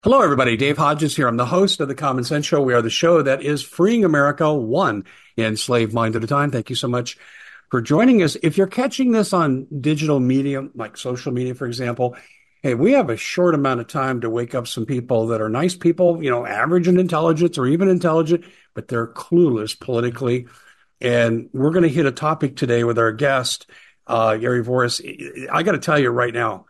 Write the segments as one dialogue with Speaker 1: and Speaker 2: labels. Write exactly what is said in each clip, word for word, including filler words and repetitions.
Speaker 1: Hello, everybody. Dave Hodges here. I'm the host of the Common Sense Show. We are the show that is freeing America one enslaved mind at a time. Thank you so much for joining us. If you're catching this on digital media, like social media, for example, hey, we have a short amount of time to wake up some people that are nice people, you know, average in intelligence or even intelligent, but they're clueless politically. And we're going to hit a topic today with our guest, uh, Gary Voris. I got to tell you right now,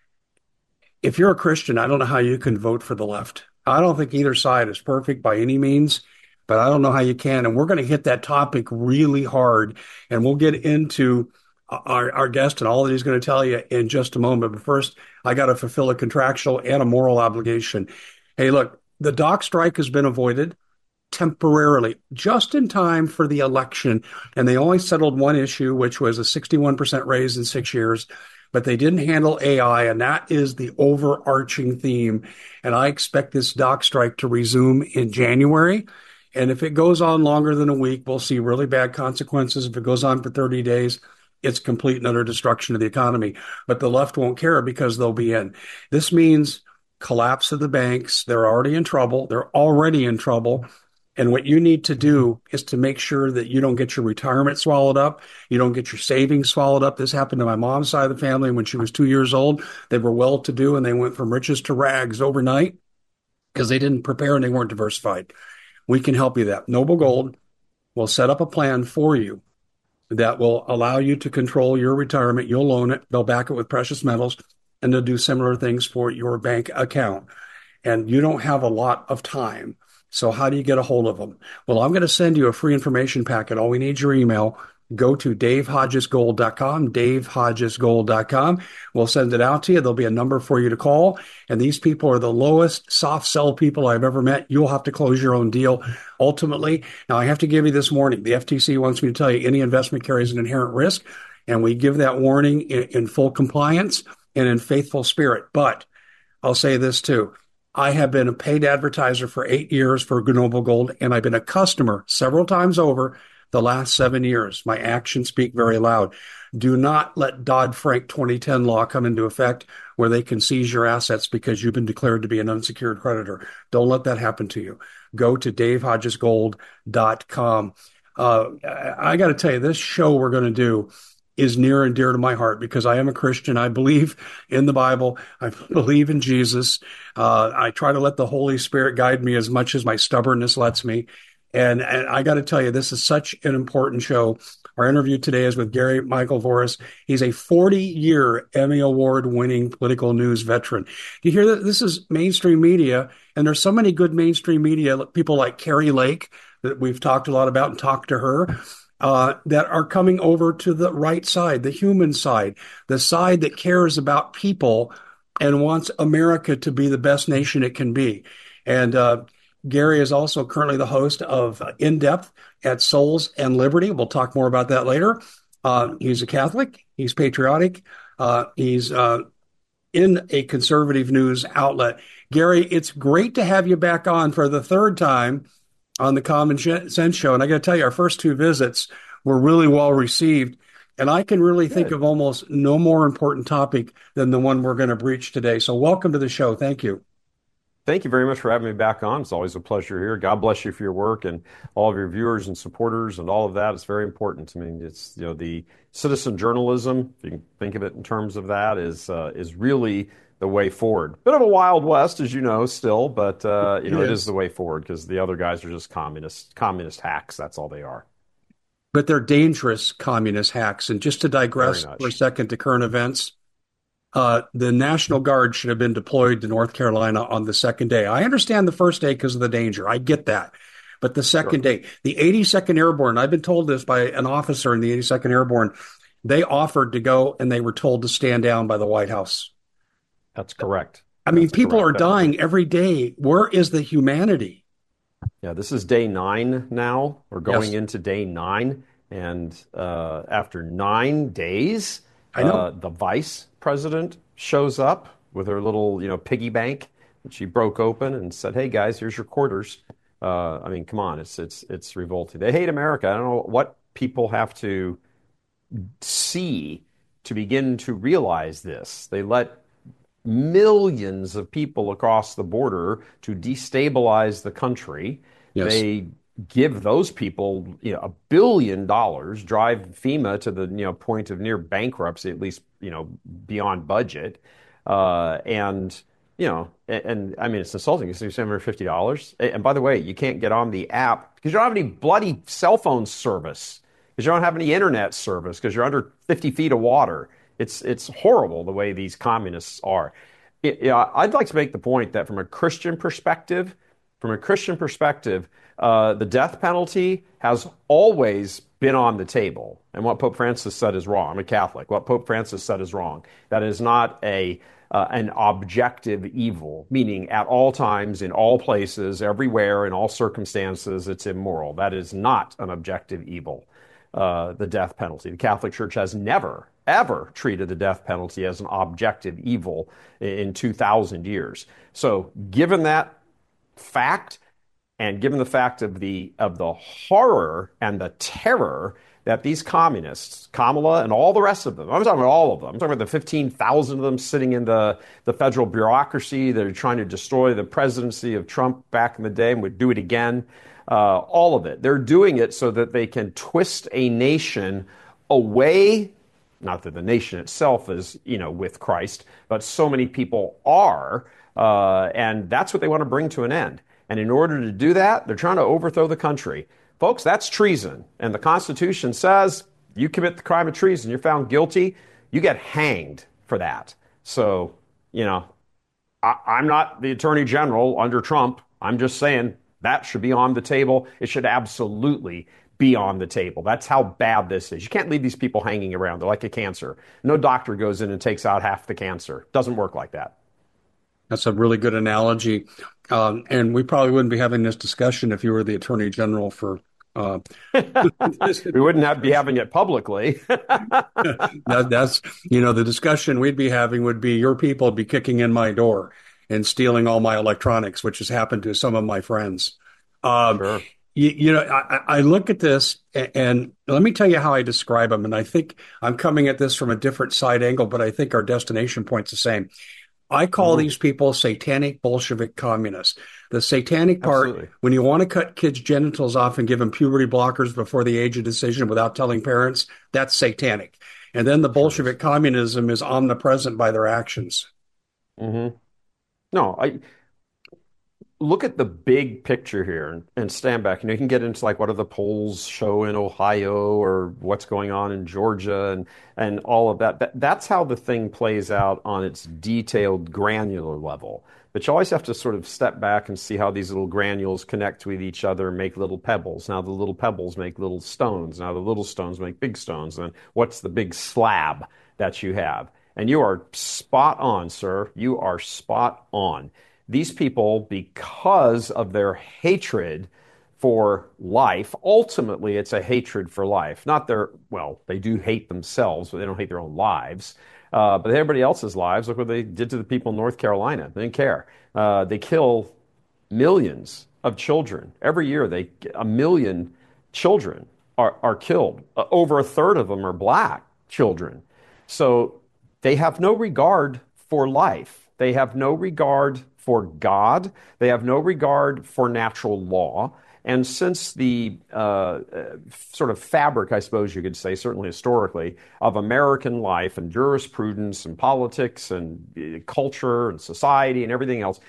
Speaker 1: if you're a Christian, I don't know how you can vote for the left. I don't think either side is perfect by any means, but I don't know how you can. And we're going to hit that topic really hard, and we'll get into our, our guest and all that he's going to tell you in just a moment. But first, I got to fulfill a contractual and a moral obligation. Hey, look, the dock strike has been avoided temporarily, just in time for the election. And they only settled one issue, which was a sixty-one percent raise in six years. But they didn't handle A I, and that is the overarching theme. And I expect this dock strike to resume in January. And if it goes on longer than a week, we'll see really bad consequences. If it goes on for thirty days, it's complete and utter destruction of the economy. But the left won't care because they'll be in. This means collapse of the banks. They're already in trouble. They're already in trouble. And what you need to do is to make sure that you don't get your retirement swallowed up. You don't get your savings swallowed up. This happened to my mom's side of the family when she was two years old. They were well-to-do and they went from riches to rags overnight because they didn't prepare and they weren't diversified. We can help you that. Noble Gold will set up a plan for you that will allow you to control your retirement. You'll own it. They'll back it with precious metals, and they'll do similar things for your bank account. And you don't have a lot of time. So how do you get a hold of them? Well, I'm going to send you a free information packet. All we need is your email. Go to dave hodges gold dot com, dave hodges gold dot com. We'll send it out to you. There'll be a number for you to call. And these people are the lowest soft sell people I've ever met. You'll have to close your own deal ultimately. Now, I have to give you this warning. The F T C wants me to tell you any investment carries an inherent risk. And we give that warning in, in full compliance and in faithful spirit. But I'll say this too. I have been a paid advertiser for eight years for Noble Gold, and I've been a customer several times over the last seven years. My actions speak very loud. Do not let Dodd-Frank twenty ten law come into effect where they can seize your assets because you've been declared to be an unsecured creditor. Don't let that happen to you. Go to dave hodges gold dot com. Uh, I, I got to tell you, this show we're going to do is near and dear to my heart because I am a Christian. I believe in the Bible. I believe in Jesus. Uh, I try to let the Holy Spirit guide me as much as my stubbornness lets me. And, and I got to tell you, this is such an important show. Our interview today is with Gary Michael Voris. He's a forty-year Emmy Award-winning political news veteran. You hear that? This is mainstream media, and there's so many good mainstream media, people like Carrie Lake that we've talked a lot about and talked to her. Uh, that are coming over to the right side, the human side, the side that cares about people and wants America to be the best nation it can be. And uh, Gary is also currently the host of In Depth at Souls and Liberty. We'll talk more about that later. Uh, he's a Catholic. He's patriotic. Uh, he's uh, in a conservative news outlet. Gary, it's great to have you back on for the third time on the Common Sense Show. And I got to tell you, our first two visits were really well received. And I can really think
Speaker 2: Good.
Speaker 1: of almost no more important topic than the one we're going to breach today. So welcome to the show. Thank you.
Speaker 2: Thank you very much for having me back on. It's always a pleasure here. God bless you for your work and all of your viewers and supporters and all of that. It's very important. I mean, it's, you know, the citizen journalism, if you can think of it in terms of that, is uh, is really the way forward. Bit of a Wild West, as you know, still, but uh, you know, it is the way forward because the other guys are just communist communist hacks. That's all they are.
Speaker 1: But they're dangerous communist hacks. And just to digress
Speaker 2: Very
Speaker 1: for a
Speaker 2: much.
Speaker 1: second to current events, uh, the National Guard should have been deployed to North Carolina on the second day. I understand the first day because of the danger. I get that. But the second
Speaker 2: Sure.
Speaker 1: day, the eighty-second Airborne, I've been told this by an officer in the eighty-second Airborne, they offered to go and they were told to stand down by the White House.
Speaker 2: That's correct.
Speaker 1: I mean,
Speaker 2: That's
Speaker 1: people
Speaker 2: correct.
Speaker 1: are
Speaker 2: That-
Speaker 1: dying every day. Where is the humanity?
Speaker 2: Yeah, this is day nine now. We're going
Speaker 1: Yes,
Speaker 2: into day nine. And uh, after nine days,
Speaker 1: I
Speaker 2: uh,
Speaker 1: know.
Speaker 2: the vice president shows up with her little, you know, piggy bank that she broke open and said, "Hey guys, here's your quarters." Uh, I mean, come on, it's it's it's revolting. They hate America. I don't know what people have to see to begin to realize this. They let millions of people across the border to destabilize the country.
Speaker 1: Yes.
Speaker 2: They give those people, you know, a billion dollars, drive FEMA to the, you know, point of near bankruptcy, at least, you know, beyond budget. Uh, and, you know, and, and I mean, it's insulting. It's seven hundred fifty dollars. And by the way, you can't get on the app because you don't have any bloody cell phone service, because you don't have any internet service, because you're under fifty feet of water. It's it's horrible the way these communists are. It, you know, I'd like to make the point that from a Christian perspective, from a Christian perspective, uh, the death penalty has always been on the table. And what Pope Francis said is wrong. I'm a Catholic. What Pope Francis said is wrong. That is not a uh, an objective evil, meaning at all times, in all places, everywhere, in all circumstances, it's immoral. That is not an objective evil. Uh, the death penalty. The Catholic Church has never, ever treated the death penalty as an objective evil in two thousand years. So, given that fact, and given the fact of the of the horror and the terror that these communists, Kamala and all the rest of them, I'm talking about all of them, I'm talking about the fifteen thousand of them sitting in the, the federal bureaucracy that are trying to destroy the presidency of Trump back in the day and would do it again. Uh, all of it. They're doing it so that they can twist a nation away. Not that the nation itself is, you know, with Christ, but so many people are, uh, and that's what they want to bring to an end. And in order to do that, they're trying to overthrow the country. Folks, that's treason. And the Constitution says you commit the crime of treason, you're found guilty, you get hanged for that. So, you know, I, I'm not the Attorney General under Trump. I'm just saying that should be on the table. It should absolutely be on the table. That's how bad this is. You can't leave these people hanging around. They're like a cancer. No doctor goes in and takes out half the cancer. Doesn't work like that.
Speaker 1: That's a really good analogy. Um, and we probably wouldn't be having this discussion if you were the Attorney General for. Uh,
Speaker 2: we wouldn't have be having it publicly.
Speaker 1: that, that's, you know, the discussion we'd be having would be your people would be kicking in my door and stealing all my electronics, which has happened to some of my friends. Um,
Speaker 2: sure.
Speaker 1: you, you know, I, I look at this and, and let me tell you how I describe them. And I think I'm coming at this from a different side angle, but I think our destination point's the same. I call mm-hmm. these people satanic Bolshevik communists. The satanic part, Absolutely. When you want to cut kids' genitals off and give them puberty blockers before the age of decision without telling parents, that's satanic. And then the Bolshevik sure. communism is omnipresent by their actions.
Speaker 2: Mm-hmm. No, I look at the big picture here and, and stand back. You know, you can get into like what do the polls show in Ohio or what's going on in Georgia and and all of that. that. That's how the thing plays out on its detailed, granular level. But you always have to sort of step back and see how these little granules connect with each other and make little pebbles. Now the little pebbles make little stones. Now the little stones make big stones. And what's the big slab that you have? And you are spot on, sir. You are spot on. These people, because of their hatred for life, ultimately it's a hatred for life. Not their, well, they do hate themselves, but they don't hate their own lives. Uh, but everybody else's lives, look what they did to the people in North Carolina. They didn't care. Uh, they kill millions of children. Every year, they a million children are, are killed. Uh, over a third of them are black children. So they have no regard for life. They have no regard for God. They have no regard for natural law. And since the uh, uh, sort of fabric, I suppose you could say, certainly historically, of American life and jurisprudence and politics and uh, culture and society and everything else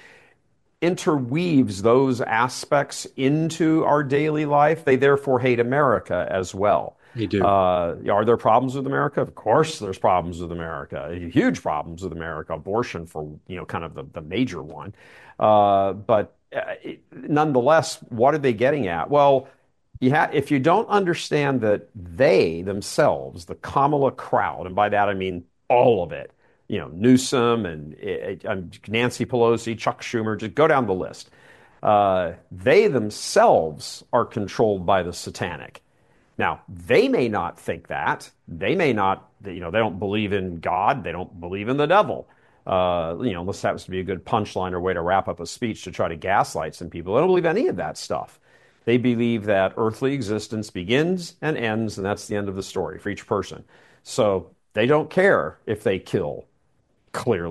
Speaker 2: interweaves those aspects into our daily life, they therefore hate America as well.
Speaker 1: They do.
Speaker 2: Uh, are there problems with America? Of course there's problems with America. Huge problems with America. Abortion for, you know, kind of the, the major one. Uh, but uh, it, nonetheless, what are they getting at? Well, you ha- if you don't understand that they themselves, the Kamala crowd, and by that I mean all of it, you know, Newsom and uh, Nancy Pelosi, Chuck Schumer, just go down the list. Uh, they themselves are controlled by the satanic. Now, they may not think that. They may not, you know, they don't believe in God. They don't believe in the devil. Uh, you know, this happens to be a good punchline or way to wrap up a speech to try to gaslight some people. They don't believe any of that stuff. They believe that earthly existence begins and ends, and that's the end of the story for each person. So they don't care if they kill, clearly.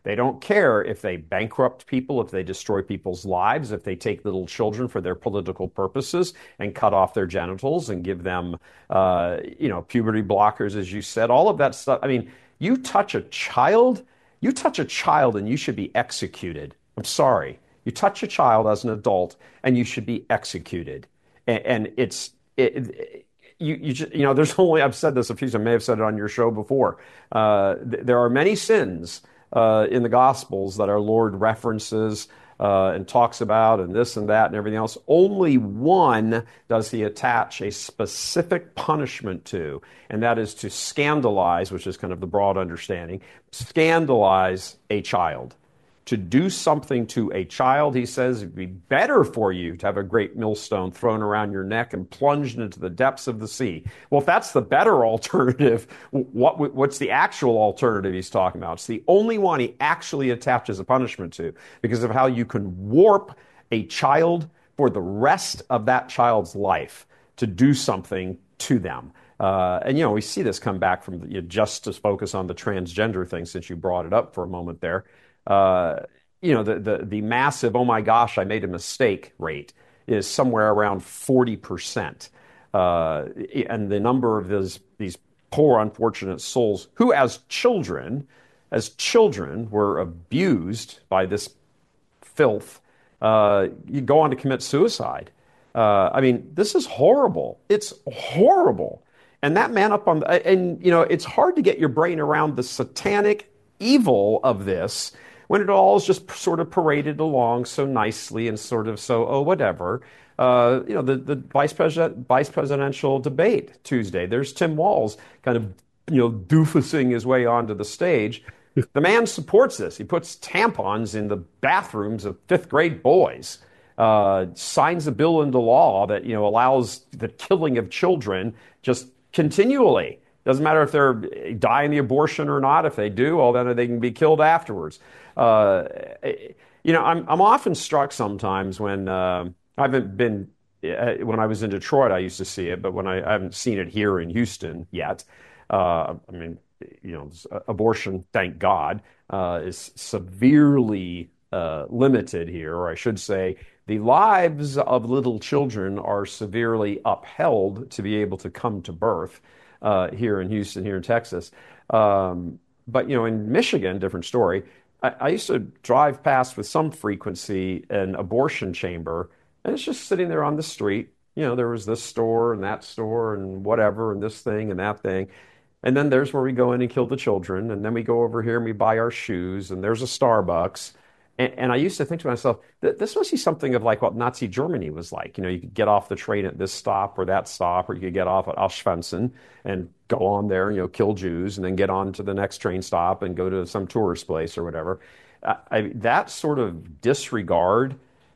Speaker 2: They don't care if they bankrupt people, if they destroy people's lives, if they take little children for their political purposes and cut off their genitals and give them, uh, you know, puberty blockers, as you said, all of that stuff. I mean, you touch a child, you touch a child and you should be executed. I'm sorry. You touch a child as an adult and you should be executed. And, and it's, it, it, you, you, just, you know, there's only, I've said this a few times, I may have said it on your show before. Uh, th- there are many sins uh, in the Gospels that our Lord references uh, and talks about and this and that and everything else. Only one does he attach a specific punishment to, and that is to scandalize, which is kind of the broad understanding, scandalize a child. To do something to a child, he says, it'd be better for you to have a great millstone thrown around your neck and plunged into the depths of the sea. Well, if that's the better alternative, what, what's the actual alternative he's talking about? It's the only one he actually attaches a punishment to because of how you can warp a child for the rest of that child's life to do something to them. Uh, and, you know, we see this come back from, you know, just to focus on the transgender thing, since you brought it up for a moment there. Uh, you know, the, the, the massive, oh my gosh, I made a mistake rate is somewhere around forty percent. Uh, and the number of those, these poor, unfortunate souls who as children, as children were abused by this filth, uh, you go on to commit suicide. Uh, I mean, this is horrible. It's horrible. And that man up on the, and, you know, it's hard to get your brain around the satanic evil of this when it all is just sort of paraded along so nicely and sort of so, oh, whatever. Uh, you know, the, the vice president, vice presidential debate Tuesday, there's Tim Walz kind of, you know, doofusing his way onto the stage. The man supports this. He puts tampons in the bathrooms of fifth grade boys, uh, signs a bill into law that, you know, allows the killing of children just continually. Doesn't matter if they're dying the abortion or not. If they do, well, then they can be killed afterwards. Uh, you know, I'm I'm often struck sometimes when uh, I haven't been uh, when I was in Detroit. I used to see it, but when I, I haven't seen it here in Houston yet. Uh, I mean, you know, abortion, thank God, uh, is severely uh, limited here, or I should say, the lives of little children are severely upheld to be able to come to birth. Uh, here in Houston, here in Texas. Um, but, you know, in Michigan, different story, I, I used to drive past with some frequency an abortion chamber, and it's just sitting there on the street. You know, there was this store and that store and whatever and this thing and that thing. And then there's where we go in and kill the children. And then we go over here and we buy our shoes, and there's a Starbucks. And, and I used to think to myself, this must be something of like what Nazi Germany was like. You know, you could get off the train at this stop or that stop, or you could get off at Auschwitz and go on there and, you know, kill Jews, and then get on to the next train stop and go to some tourist place or whatever. I, I, that sort of disregard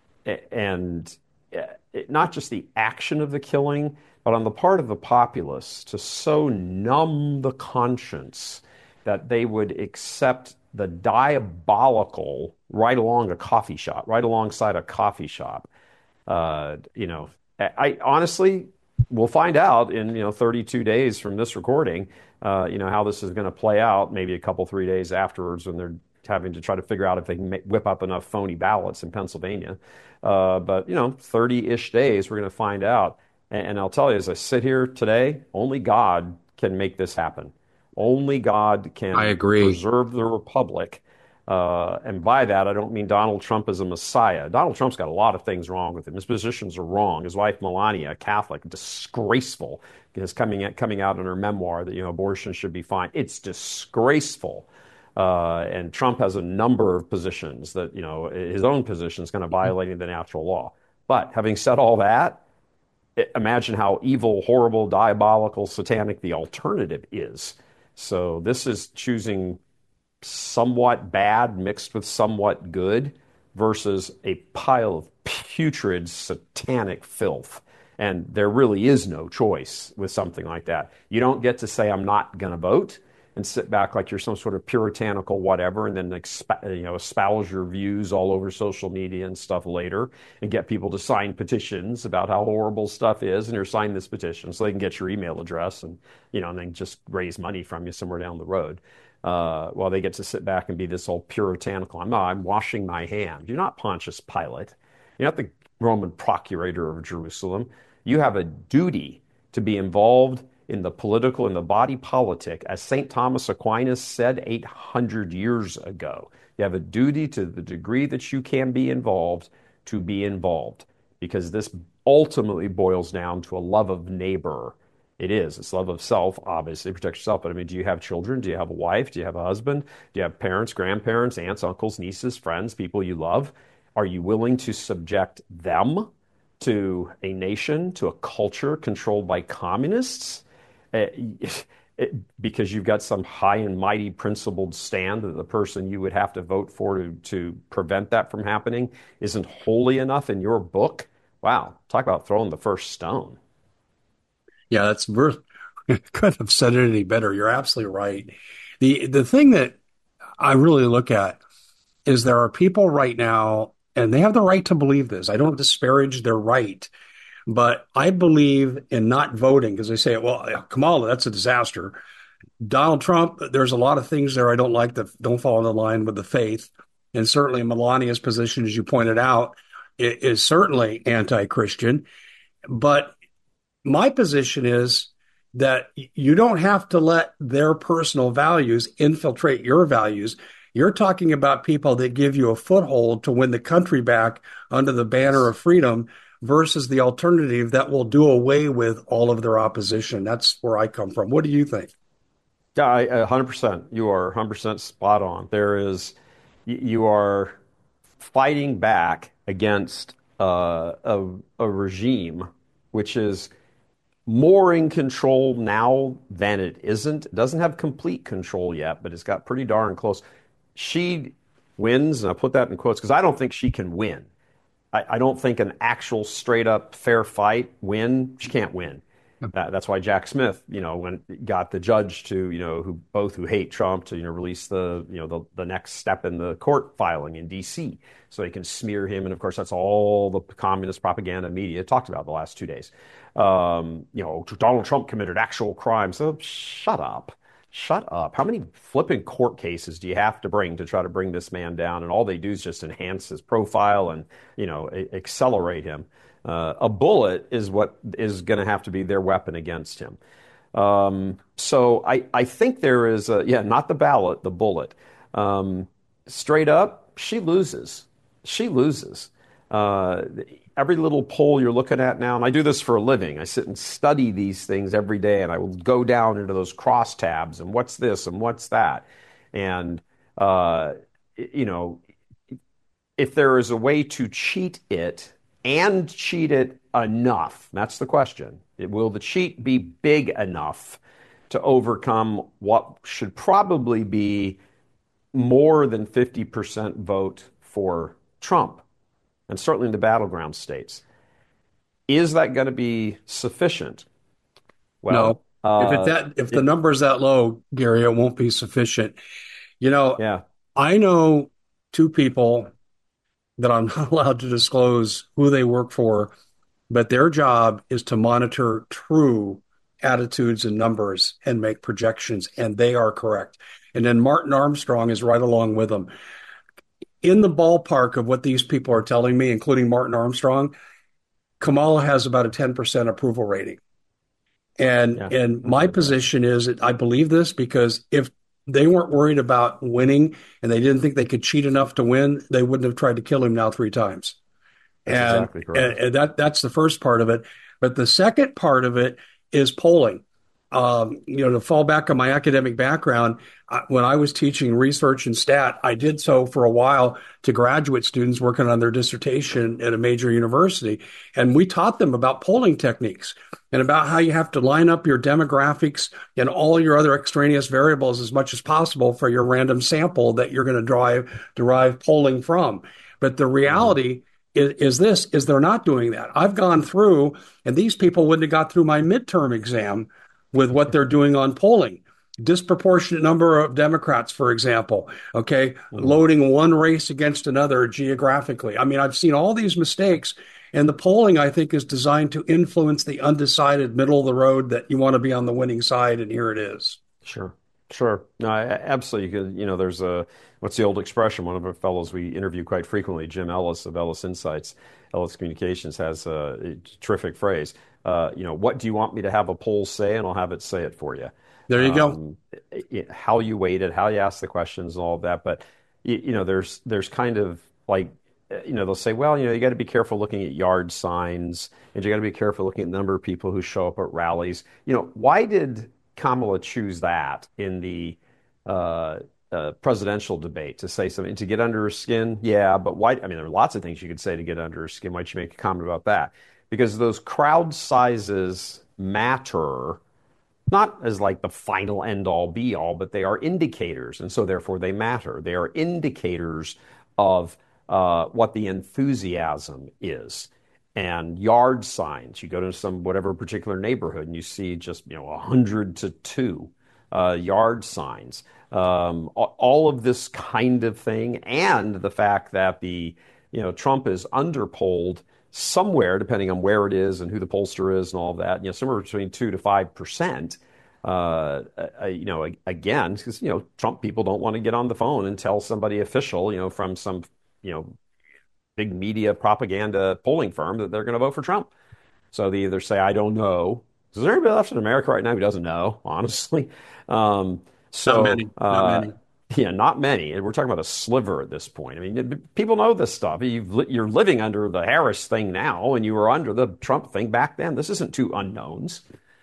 Speaker 2: and it, not just the action of the killing, but on the part of the populace to so numb the conscience that they would accept the diabolical right along a coffee shop, right alongside a coffee shop. Uh, you know, I, I honestly, we'll find out in, you know, thirty-two days from this recording, uh, you know, how this is going to play out, maybe a couple, three days afterwards when they're having to try to figure out if they can make, whip up enough phony ballots in Pennsylvania. Uh, but, you know, thirty-ish days, we're going to find out. And, and I'll tell you, as I sit here today, only God can make this happen. Only God can
Speaker 1: I agree.
Speaker 2: preserve the republic. Uh, and by that, I don't mean Donald Trump as a messiah. Donald Trump's got a lot of things wrong with him. His positions are wrong. His wife, Melania, a Catholic, disgraceful, is coming at, coming out in her memoir that, you know, abortion should be fine. It's disgraceful. Uh, and Trump has a number of positions that, you know, his own position is kind of violating the natural law. But having said all that, imagine how evil, horrible, diabolical, satanic the alternative is. So this is choosing somewhat bad mixed with somewhat good versus a pile of putrid, satanic filth. And there really is no choice with something like that. You don't get to say, I'm not going to vote, and sit back like you're some sort of puritanical whatever, and then exp- you know, espouse your views all over social media and stuff later, and get people to sign petitions about how horrible stuff is, and you're signing this petition so they can get your email address and, you know, and then just raise money from you somewhere down the road. Uh, while they get to sit back and be this all puritanical. I'm, I'm washing my hands. You're not Pontius Pilate. You're not the Roman procurator of Jerusalem. You have a duty to be involved in the political and the body politic, as Saint Thomas Aquinas said eight hundred years ago. You have a duty to the degree that you can be involved to be involved, because this ultimately boils down to a love of neighbor. It is. It's love of self, obviously, protect yourself. But I mean, do you have children? Do you have a wife? Do you have a husband? Do you have parents, grandparents, aunts, uncles, nieces, friends, people you love? Are you willing to subject them to a nation, to a culture controlled by communists? Uh, it, because you've got some high and mighty principled stand that the person you would have to vote for to, to prevent that from happening isn't holy enough in your book? Wow, talk about throwing the first stone.
Speaker 1: Yeah, that's worth. Couldn't have said it any better. You're absolutely right. The the thing that I really look at is there are people right now, and they have the right to believe this. I don't disparage their right, but I believe in not voting because they say, well, Kamala, that's a disaster. Donald Trump, there's a lot of things there I don't like that don't fall in line with the faith. And certainly Melania's position, as you pointed out, is certainly anti-Christian. But my position is that you don't have to let their personal values infiltrate your values. You're talking about people that give you a foothold to win the country back under the banner of freedom versus the alternative that will do away with all of their opposition. That's where I come from. What do you think?
Speaker 2: Yeah, I, one hundred percent. You are one hundred percent spot on. There is, you are fighting back against uh, a, a regime which is more in control now than it isn't. It doesn't have complete control yet, but it's got pretty darn close. She wins, and I put that in quotes because I don't think she can win. I, I don't think an actual straight up fair fight win, she can't win. That, that's why Jack Smith, you know, when got the judge to, you know, who both who hate Trump to, you know, release the, you know, the, the next step in the court filing in D C so they can smear him. And of course, that's all the communist propaganda media talked about the last two days. Um, you know, Donald Trump committed actual crimes. So shut up. Shut up. How many flipping court cases do you have to bring to try to bring this man down? And all they do is just enhance his profile and, you know, a- accelerate him. Uh, a bullet is what is going to have to be their weapon against him. Um, so I, I think there is, a, yeah, not the ballot, the bullet. Um, straight up, she loses. She loses. Uh, every little poll you're looking at now, and I do this for a living. I sit and study these things every day, and I will go down into those crosstabs and what's this and what's that. And, uh, you know, if there is a way to cheat it, and cheat it enough? That's the question. Will the cheat be big enough to overcome what should probably be more than fifty percent vote for Trump, and certainly in the battleground states? Is that going to be sufficient?
Speaker 1: Well, no. If it
Speaker 2: uh,
Speaker 1: that if
Speaker 2: it,
Speaker 1: the number is that low, Gary, it won't be sufficient. You know,
Speaker 2: yeah.
Speaker 1: I know two people that I'm not allowed to disclose who they work for, but their job is to monitor true attitudes and numbers and make projections, and they are correct. And then Martin Armstrong is right along with them. In the ballpark of what these people are telling me, including Martin Armstrong, Kamala has about a ten percent approval rating. And yeah, and my position is that I believe this because if they weren't worried about winning and they didn't think they could cheat enough to win, they wouldn't have tried to kill him now three times.
Speaker 2: That's
Speaker 1: and,
Speaker 2: exactly correct.
Speaker 1: And, and that that's the first part of it. But the second part of it is polling. Um, you know, to fall back on my academic background, uh, when I was teaching research and stat, I did so for a while to graduate students working on their dissertation at a major university. And we taught them about polling techniques and about how you have to line up your demographics and all your other extraneous variables as much as possible for your random sample that you're going to drive, derive polling from. But the reality mm-hmm. is, is this, is they're not doing that. I've gone through, and these people wouldn't have got through my midterm exam with what they're doing on polling. Disproportionate number of Democrats, for example, okay, mm-hmm. loading one race against another geographically. I mean, I've seen all these mistakes, and the polling, I think, is designed to influence the undecided middle of the road that you want to be on the winning side, and here it is.
Speaker 2: Sure. Sure. No, I- I- absolutely. You could, you know, there's a, what's the old expression? One of our fellows we interview quite frequently, Jim Ellis of Ellis Insights, Ellis Communications, has a, a terrific phrase. Uh, you know, what do you want me to have a poll say? And I'll have it say it for you.
Speaker 1: There you go.
Speaker 2: Um, it, it- how you weight it, how you ask the questions and all of that. But, you, you know, there's, there's kind of like, uh, you know, they'll say, well, you know, you got to be careful looking at yard signs and you got to be careful looking at the number of people who show up at rallies. You know, why did Kamala choose that in the uh, uh, presidential debate to say something to get under her skin? Yeah, but why? I mean, there are lots of things you could say to get under her skin. Why'd you make a comment about that? Because those crowd sizes matter, not as like the final end all be all, but they are indicators, and so therefore they matter. They are indicators of uh, what the enthusiasm is. And yard signs, you go to some whatever particular neighborhood and you see just, you know, a hundred to two uh, yard signs. Um, all of this kind of thing, and the fact that the, you know, Trump is underpolled somewhere, depending on where it is and who the pollster is and all of that, you know, somewhere between two to five percent. Uh, uh, you know, again, because, you know, Trump people don't want to get on the phone and tell somebody official, you know, from some, you know, big media propaganda polling firm that they're going to vote for Trump. So they either say, I don't know. Is there anybody left in America right now who doesn't know, honestly? Um,
Speaker 1: Not
Speaker 2: so,
Speaker 1: many. Not
Speaker 2: uh,
Speaker 1: many.
Speaker 2: yeah, not many. And we're talking about a sliver at this point. I mean, people know this stuff. You've, you're living under the Harris thing now, and you were under the Trump thing back then. This isn't two unknowns.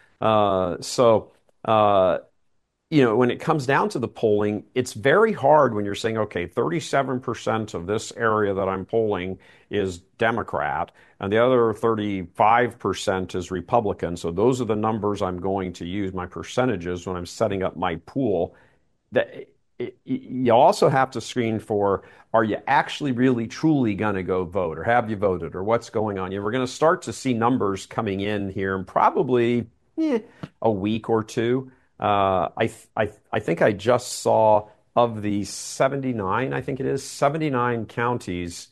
Speaker 2: Uh, so, uh, you know, when it comes down to the polling, it's very hard when you're saying, okay, thirty-seven percent of this area that I'm polling is Democrat, and the other thirty-five percent is Republican. So those are the numbers I'm going to use, my percentages, when I'm setting up my pool. That it, you also have to screen for, are you actually really truly going to go vote, or have you voted, or what's going on? You know, we're going to start to see numbers coming in here in probably eh, a week or two. Uh, I, I, I think I just saw, of the seventy-nine, I think it is, seventy-nine counties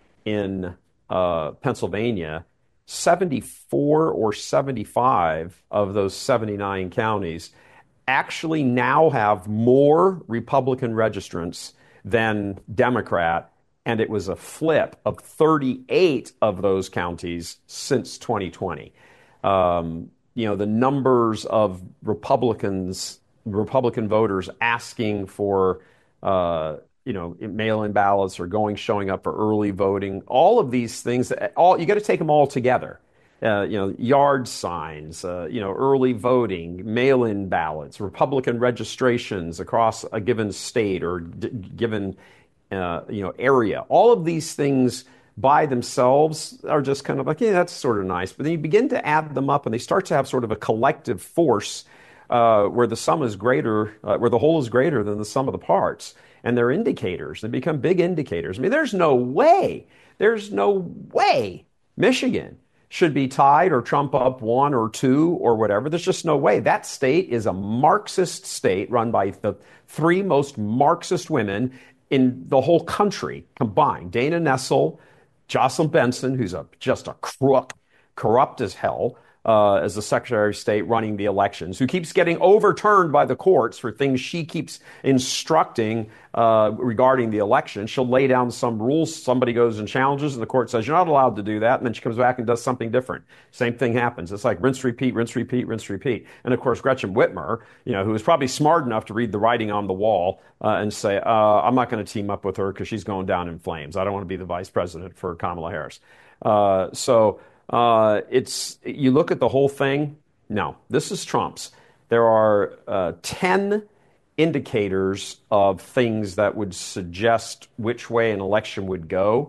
Speaker 2: in uh, Pennsylvania, seventy-four or seventy-five of those seventy-nine counties actually now have more Republican registrants than Democrat. And it was a flip of thirty-eight of those counties since twenty twenty. Um, you know, the numbers of Republicans, Republican voters asking for, uh, you know, mail-in ballots or going, showing up for early voting, all of these things, all you got to take them all together. Uh, you know, yard signs, uh, you know, early voting, mail-in ballots, Republican registrations across a given state or d- given, uh, you know, area. All of these things by themselves are just kind of like, yeah, that's sort of nice. But then you begin to add them up and they start to have sort of a collective force uh, where the sum is greater, uh, where the whole is greater than the sum of the parts. And they're indicators. They become big indicators. I mean, there's no way, there's no way Michigan should be tied or Trump up one or two or whatever. There's just no way. That state is a Marxist state run by the three most Marxist women in the whole country combined. Dana Nessel, Jocelyn Benson, who's a, just a crook, corrupt as hell, uh, as the Secretary of State running the elections, who keeps getting overturned by the courts for things she keeps instructing uh, regarding the election. She'll lay down some rules, somebody goes and challenges, and the court says, you're not allowed to do that, and then she comes back and does something different. Same thing happens. It's like rinse, repeat, rinse, repeat, rinse, repeat. And of course, Gretchen Whitmer, you know, who is probably smart enough to read the writing on the wall uh, and say, uh, I'm not going to team up with her because she's going down in flames. I don't want to be the vice president for Kamala Harris. Uh, so... Uh, it's you look at the whole thing. No, this is Trump's. There are uh, ten indicators of things that would suggest which way an election would go.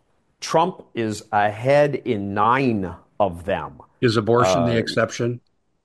Speaker 2: Trump is ahead in nine of them.
Speaker 1: Is abortion the
Speaker 2: Uh,
Speaker 1: exception?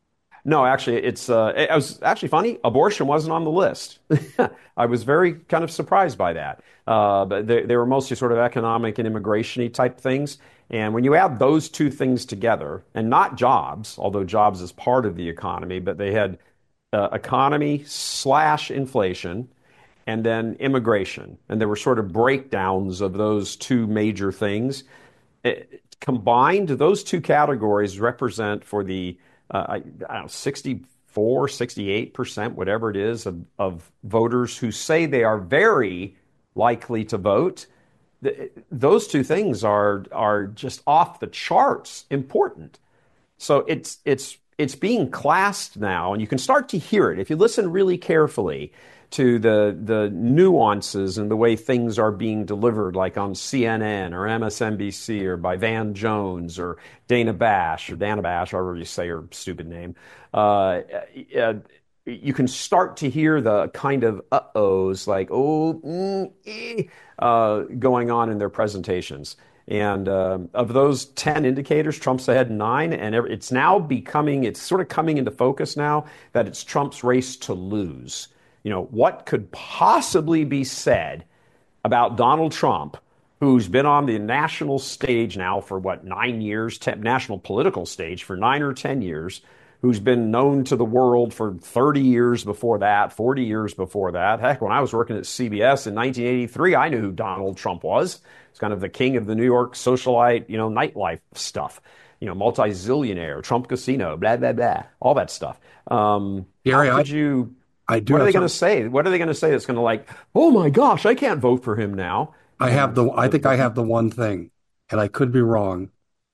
Speaker 2: no, actually, it's uh, it was actually funny. Abortion wasn't on the list. I was very kind of surprised by that. Uh, but they, they were mostly sort of economic and immigration-y type things. And when you add those two things together, and not jobs, although jobs is part of the economy, but they had uh, economy slash inflation, and then immigration, and there were sort of breakdowns of those two major things. It, combined, those two categories represent for the uh, I, I don't know, sixty, sixty-four, sixty-eight percent, whatever it is, of, of voters who say they are very likely to vote. Th- those two things are are just off the charts important. So it's it's it's being classed now, and you can start to hear it if you listen really carefully to the the nuances and the way things are being delivered, like on C N N or M S N B C or by Van Jones or Dana Bash or Dana Bash, however you say her stupid name. Uh, uh, you can start to hear the kind of uh-ohs, like oh, mm, eh, uh, going on in their presentations. And uh, of those ten indicators, Trump's ahead nine, and it's now becoming, it's sort of coming into focus now that it's Trump's race to lose. You know, what could possibly be said about Donald Trump, who's been on the national stage now for what, nine years, ten, national political stage for nine or ten years, who's been known to the world for thirty years before that, forty years before that. Heck, when I was working at C B S in nineteen eighty-three, I knew who Donald Trump was. He's kind of the king of the New York socialite, you know, nightlife stuff. You know, multi-zillionaire, Trump Casino, blah, blah, blah, all that stuff. Um,
Speaker 1: Gary,
Speaker 2: how
Speaker 1: I,
Speaker 2: could you,
Speaker 1: I do
Speaker 2: what are
Speaker 1: have
Speaker 2: they going to
Speaker 1: some,
Speaker 2: say? What are they going to say that's going to like, oh my gosh, I can't vote for him now?
Speaker 1: I have
Speaker 2: And
Speaker 1: the, I
Speaker 2: the,
Speaker 1: think I
Speaker 2: the
Speaker 1: have the one thing, and I could be wrong.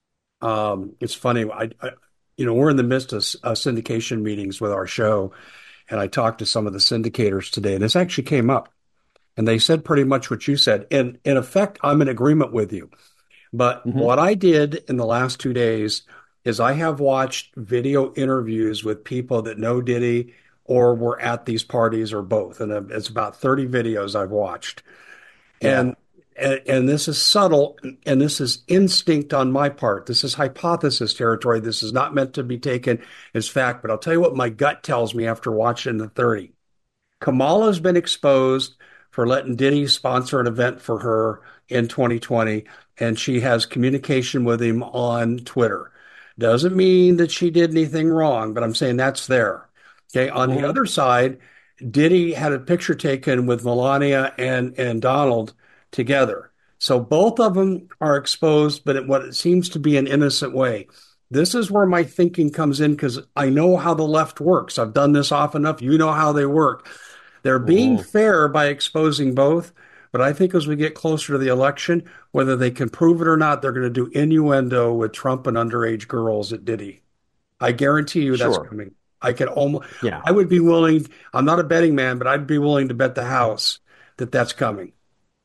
Speaker 1: Um, it's funny. I, I, you know, we're in the midst of uh, syndication meetings with our show, and I talked to some of the syndicators today, and this actually came up, and they said pretty much what you said. And in effect, I'm in agreement with you. But
Speaker 2: mm-hmm.
Speaker 1: what I did in the last two days is I have watched video interviews with people that know Diddy or were at these parties or both. And it's about thirty videos I've watched.
Speaker 2: Yeah,
Speaker 1: And, and and this is subtle and this is instinct on my part. This is hypothesis territory. This is not meant to be taken as fact, but I'll tell you what my gut tells me after watching the thirty. Kamala's been exposed for letting Diddy sponsor an event for her in twenty twenty, and she has communication with him on Twitter. Doesn't mean that she did anything wrong, but I'm saying that's there. Okay. On the
Speaker 2: mm-hmm.
Speaker 1: other side, Diddy had a picture taken with Melania and, and Donald together. So both of them are exposed, but in what it seems to be an innocent way. This is where my thinking comes in because I know how the left works. I've done this often enough. You know how they work. They're being
Speaker 2: Mm-hmm.
Speaker 1: fair by exposing both. But I think as we get closer to the election, whether they can prove it or not, they're going to do innuendo with Trump and underage girls at Diddy. I guarantee you that's
Speaker 2: Sure.
Speaker 1: coming. I can almost,
Speaker 2: Yeah.
Speaker 1: I would be willing, I'm not a betting man, but I'd be willing to bet the house that that's coming.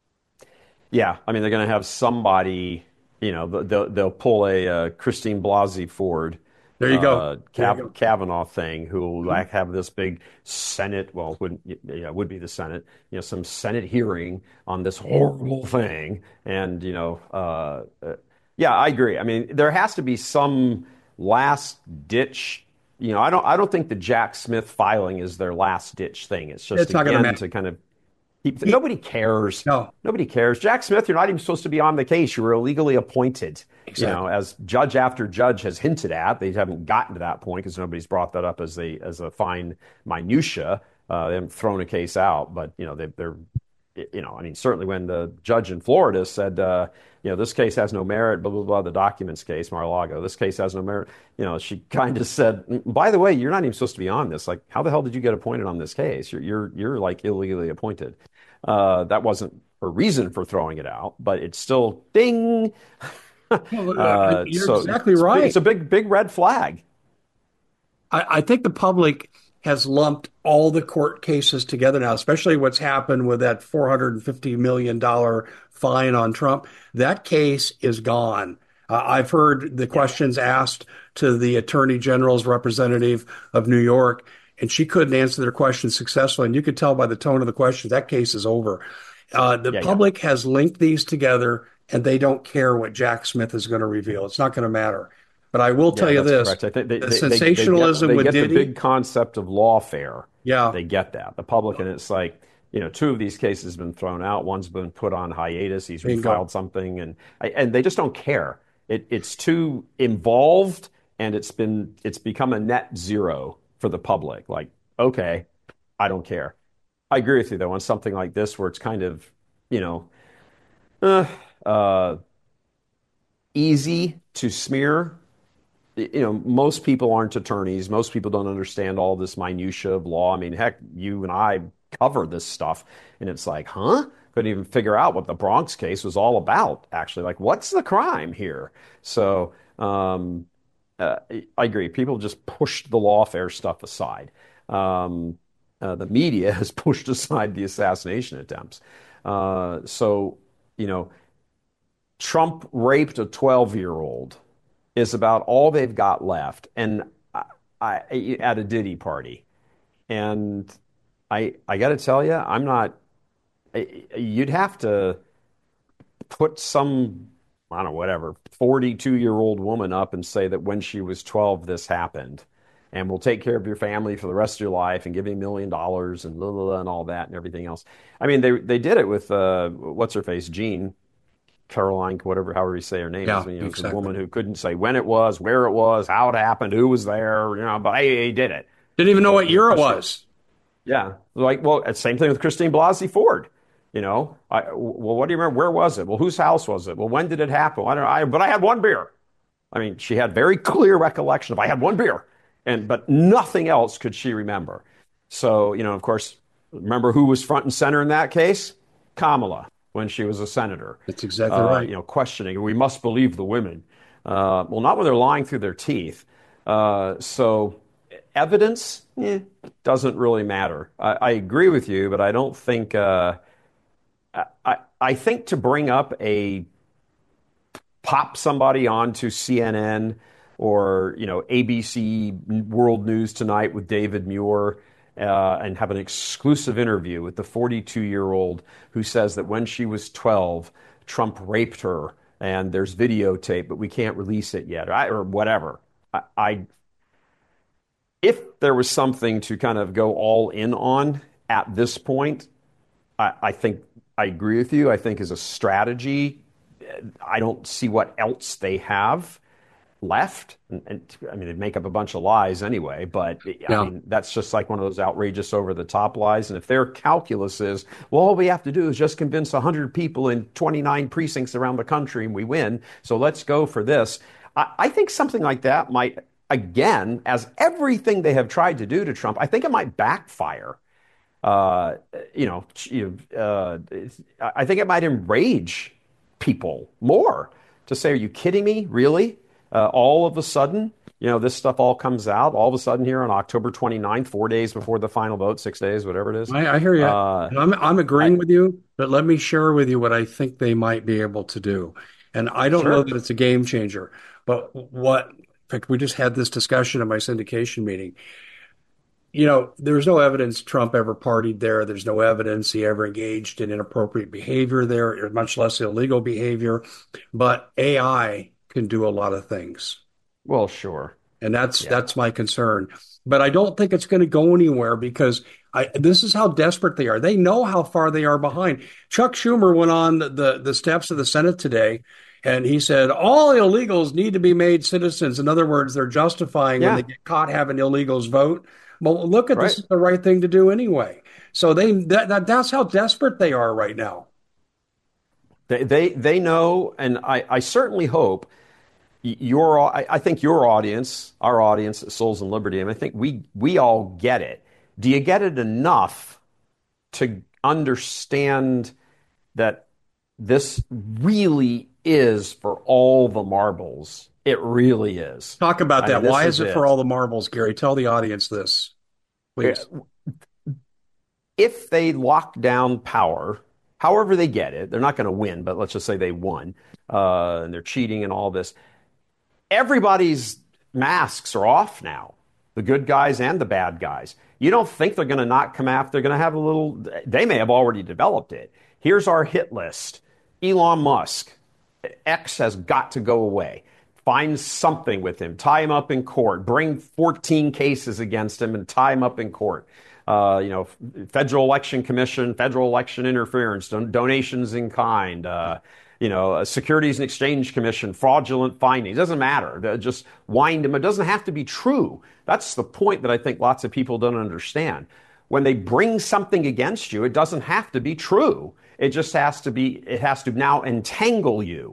Speaker 2: Yeah, I mean, they're going to have somebody, you know, they'll, they'll pull a uh, Christine Blasey Ford,
Speaker 1: There you go.
Speaker 2: uh,
Speaker 1: There you
Speaker 2: Cav-
Speaker 1: go.
Speaker 2: Kavanaugh thing, who will like have this big Senate, well, it wouldn't, yeah, it would be the Senate, you know, some Senate hearing on this horrible thing. And, you know, uh, uh, yeah, I agree. I mean, there has to be some last ditch. You know, I don't, I don't think the Jack Smith filing is their last ditch thing. It's just,
Speaker 1: It's not going to
Speaker 2: again,
Speaker 1: matter.
Speaker 2: to kind of keep,
Speaker 1: He,
Speaker 2: nobody cares.
Speaker 1: no,
Speaker 2: Nobody cares. Jack Smith, you're not even supposed to be on the case. You were illegally appointed. You know,
Speaker 1: exactly.
Speaker 2: as judge after judge has hinted at. They haven't gotten to that point because nobody's brought that up as a as a fine minutia. Uh, they haven't thrown a case out, but you know they, they're, you know, I mean, certainly when the judge in Florida said, uh, you know, this case has no merit, blah blah blah, the documents case, Mar-a-Lago, this case has no merit. You know, she kind of said, by the way, you're not even supposed to be on this. Like, how the hell did you get appointed on this case? You're you're you're like illegally appointed. Uh, that wasn't her reason for throwing it out, but it's still ding.
Speaker 1: Well, uh,
Speaker 2: uh,
Speaker 1: you're
Speaker 2: so
Speaker 1: exactly
Speaker 2: it's,
Speaker 1: right.
Speaker 2: it's a big, big red flag.
Speaker 1: I, I think the public has lumped all the court cases together now, especially what's happened with that four hundred fifty million dollars fine on Trump. That case is gone. Uh, I've heard the
Speaker 2: Yeah,
Speaker 1: questions asked to the Attorney General's representative of New York, and she couldn't answer their questions successfully. And you could tell by the tone of the questions that case is over. Uh, the
Speaker 2: yeah, yeah,
Speaker 1: public has linked these together, and they don't care what Jack Smith is going to reveal. It's not going to matter. But I will tell
Speaker 2: yeah.
Speaker 1: you
Speaker 2: That's
Speaker 1: this,
Speaker 2: correct. I think they,
Speaker 1: the
Speaker 2: they, they, they get
Speaker 1: sensationalism
Speaker 2: they
Speaker 1: with
Speaker 2: get the
Speaker 1: Diddy,
Speaker 2: big concept of lawfare.
Speaker 1: yeah,
Speaker 2: They get that. The public, and it's like, you know, two of these cases have been thrown out. One's been put on hiatus. He's
Speaker 1: bingo.
Speaker 2: refiled something, and and they just don't care. It, it's too involved, and it's been it's become a net zero for the public. Like, okay, I don't care. I agree with you though on something like this where it's kind of, you know, uh, uh, easy to smear you know, most people aren't attorneys. Most people don't understand all this minutia of law. I mean, heck, you and I cover this stuff, and it's like, huh? Couldn't even figure out what the Bronx case was all about, actually. Like, what's the crime here? So, um, uh, I agree. People just pushed the lawfare stuff aside. Um, uh, the media has pushed aside the assassination attempts. Uh, so, you know, Trump raped a twelve-year-old is about all they've got left, and I, I, at a Diddy party. And I, I got to tell you, I'm not. You'd have to put some, I don't know, whatever, forty-two-year-old woman up and say that when she was twelve, this happened, and we'll take care of your family for the rest of your life and give you a million dollars and blah, blah, blah, and all that and everything else. I mean, they they did it with uh, what's her face, Jean. Caroline, whatever, however you say her name,
Speaker 1: Yeah,
Speaker 2: is, you know,
Speaker 1: exactly.
Speaker 2: a woman who couldn't say when it was, where it was, how it happened, who was there, you know, but hey, he did it.
Speaker 1: Didn't even know
Speaker 2: But,
Speaker 1: what
Speaker 2: you know,
Speaker 1: year it
Speaker 2: Christine,
Speaker 1: was.
Speaker 2: yeah, like, well, same thing with Christine Blasey Ford. You know, I, well, what do you remember? Where was it? Well, whose house was it? Well, when did it happen? Well, I don't know. I, but I had one beer. I mean, she had very clear recollection of I had one beer, and but nothing else could she remember. So, you know, of course, remember who was front and center in that case? Kamala, when she was a senator.
Speaker 1: That's exactly
Speaker 2: Uh,
Speaker 1: right.
Speaker 2: you know, questioning, we must believe the women. Uh, well, not when they're lying through their teeth. Uh, so evidence eh, doesn't really matter. I, I agree with you, but I don't think, uh, I, I think to bring up a, pop somebody onto C N N or, you know, A B C World News Tonight with David Muir, uh, and have an exclusive interview with the forty-two-year-old who says that when she was twelve, Trump raped her, and there's videotape, but we can't release it yet, or, I, or whatever. I, I, if there was something to kind of go all in on at this point, I, I think I agree with you. I think as a strategy, I don't see what else they have left. And, and I mean, they make up a bunch of lies anyway, but I
Speaker 1: Yeah.
Speaker 2: mean, that's just like one of those outrageous over the top lies. And if their calculus is, well, all we have to do is just convince one hundred people in twenty-nine precincts around the country and we win. So let's go for this. I, I think something like that might, again, as everything they have tried to do to Trump, I think it might backfire. Uh, you know, uh, I think it might enrage people more to say, are you kidding me? Really? Uh, all of a sudden, you know, this stuff all comes out all of a sudden here on October twenty-ninth, four days before the final vote, six days, whatever it is.
Speaker 1: I, I hear you.
Speaker 2: Uh,
Speaker 1: I'm, I'm agreeing
Speaker 2: I,
Speaker 1: with you, but let me share with you what I think they might be able to do. And I don't know
Speaker 2: sure.
Speaker 1: that it's a game changer, but what, in fact, we just had this discussion in my syndication meeting. You know, there's no evidence Trump ever partied there. There's no evidence he ever engaged in inappropriate behavior there, much less illegal behavior. But A I can do a lot of things.
Speaker 2: Well, sure.
Speaker 1: And that's
Speaker 2: Yeah.
Speaker 1: that's my concern. But I don't think it's going to go anywhere because I, this is how desperate they are. They know how far they are behind. Chuck Schumer went on the, the steps of the Senate today, and he said all illegals need to be made citizens. In other words, they're justifying
Speaker 2: Yeah.
Speaker 1: when they get caught having illegals vote. Well, look at
Speaker 2: Right.
Speaker 1: this is the right thing to do anyway. So they that, that that's how desperate they are right now.
Speaker 2: They, they, they know, and I, I certainly hope your, I, I think your audience, our audience at Souls and Liberty, and I think we, we all get it. Do you get it enough to understand that this really is for all the marbles? It really is.
Speaker 1: Talk about
Speaker 2: I
Speaker 1: that.
Speaker 2: mean,
Speaker 1: Why
Speaker 2: is
Speaker 1: is it for all the marbles, Gary? Tell the audience this, please.
Speaker 2: If they lock down power, however they get it, they're not going to win, but let's just say they won, uh, and they're cheating and all this. Everybody's masks are off now, the good guys and the bad guys. You don't think they're going to not come after? They're going to have a little, they may have already developed it. Here's our hit list. Elon Musk, X has got to go away. Find something with him, tie him up in court, bring fourteen cases against him and tie him up in court. Uh, you know, Federal Election Commission, federal election interference, don- donations in kind, uh, you know, Securities and Exchange Commission, fraudulent findings. It doesn't matter. Just wind him. It doesn't have to be true. That's the point that I think lots of people don't understand. When they bring something against you, it doesn't have to be true. It just has to be, it has to now entangle you.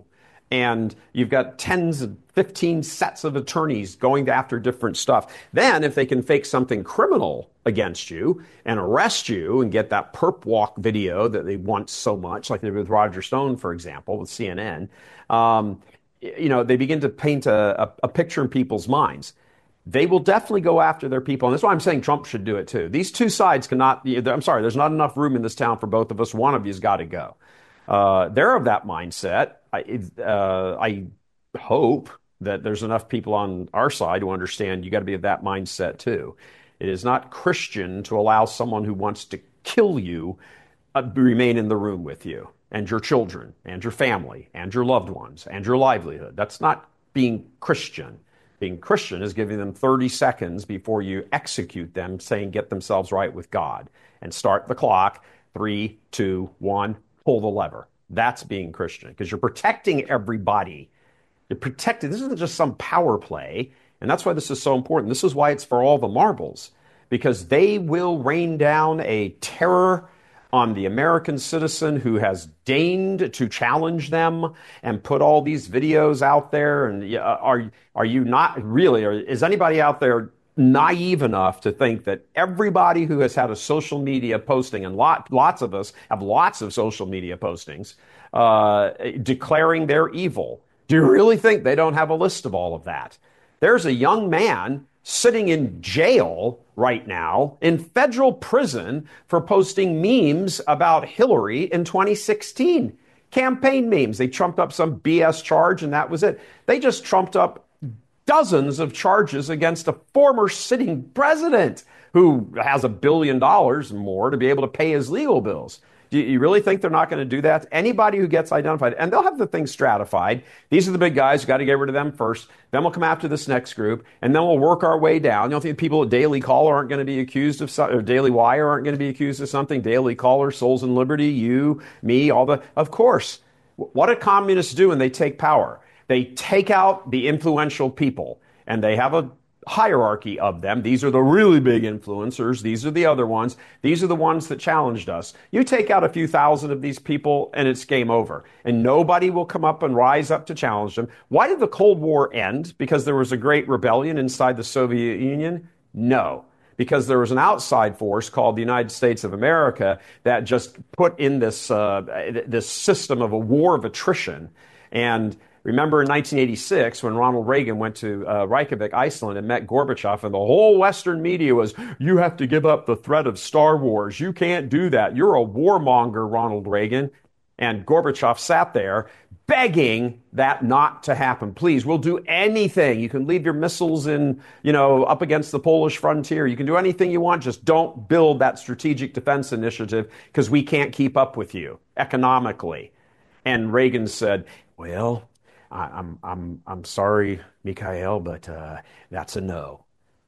Speaker 2: And you've got tens and fifteen sets of attorneys going after different stuff. Then if they can fake something criminal against you and arrest you and get that perp walk video that they want so much, like they did with Roger Stone, for example, with C N N, um, you know, they begin to paint a, a, a picture in people's minds. They will definitely go after their people. And that's why I'm saying Trump should do it too. These two sides cannot, I'm sorry, there's not enough room in this town for both of us. One of you's got to go. Uh, they're of that mindset. I, uh, I hope that there's enough people on our side who understand you got to be of that mindset too. It is not Christian to allow someone who wants to kill you uh, remain in the room with you and your children and your family and your loved ones and your livelihood. That's not being Christian. Being Christian is giving them thirty seconds before you execute them, saying get themselves right with God, and start the clock. Three, two, one, pull the lever. That's being Christian, because you're protecting everybody. You're protecting. This isn't just some power play, and that's why this is so important. This is why it's for all the marbles, because they will rain down a terror on the American citizen who has deigned to challenge them and put all these videos out there. And are are you not really, or is anybody out there naive enough to think that everybody who has had a social media posting, and lot, lots of us have lots of social media postings, uh, declaring their evil, do you really think they don't have a list of all of that? There's a young man sitting in jail right now in federal prison for posting memes about Hillary in twenty sixteen. Campaign memes. They trumped up some B S charge and that was it. They just trumped up dozens of charges against a former sitting president who has a billion dollars and more to be able to pay his legal bills. Do you really think they're not going to do that? Anybody who gets identified, and they'll have the thing stratified. These are the big guys. You've got to get rid of them first. Then we'll come after this next group, and then we'll work our way down. You don't think people at Daily Caller aren't going to be accused of something, or Daily Wire aren't going to be accused of something? Daily Caller, Souls and Liberty, you, me, all the, of course. What do communists do when they take power? They take out the influential people, and they have a hierarchy of them. These are the really big influencers. These are the other ones. These are the ones that challenged us. You take out a few thousand of these people and it's game over. And nobody will come up and rise up to challenge them. Why did the Cold War end? Because there was a great rebellion inside the Soviet Union? No. Because there was an outside force called the United States of America that just put in this, uh, this system of a war of attrition. And remember in nineteen eighty-six, when Ronald Reagan went to uh, Reykjavik, Iceland, and met Gorbachev, and the whole Western media was, you have to give up the threat of Star Wars. You can't do that. You're a warmonger, Ronald Reagan. And Gorbachev sat there begging that not to happen. Please, we'll do anything. You can leave your missiles in, you know, up against the Polish frontier. You can do anything you want. Just don't build that strategic defense initiative because we can't keep up with you economically. And Reagan said, well, I'm I'm I'm sorry, Mikhail, but uh, that's a no.